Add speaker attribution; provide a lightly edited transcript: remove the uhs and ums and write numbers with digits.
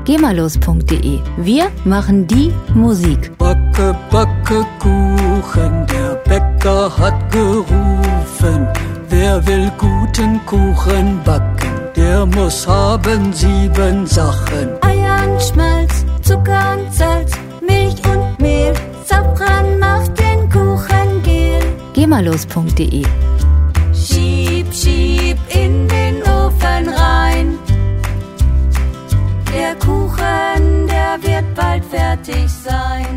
Speaker 1: GEMALOS.de. Wir machen die Musik.
Speaker 2: Backe, backe Kuchen, der Bäcker hat gerufen. Wer will guten Kuchen backen, der muss haben 7 Sachen.
Speaker 3: Eier und Schmalz, Zucker und Salz, Milch und Mehl, Safran macht den Kuchen gel.
Speaker 1: GEMALOS.de.
Speaker 3: Schieb, schieb in den Ofen rein. Der Kuchen, der wird bald fertig sein.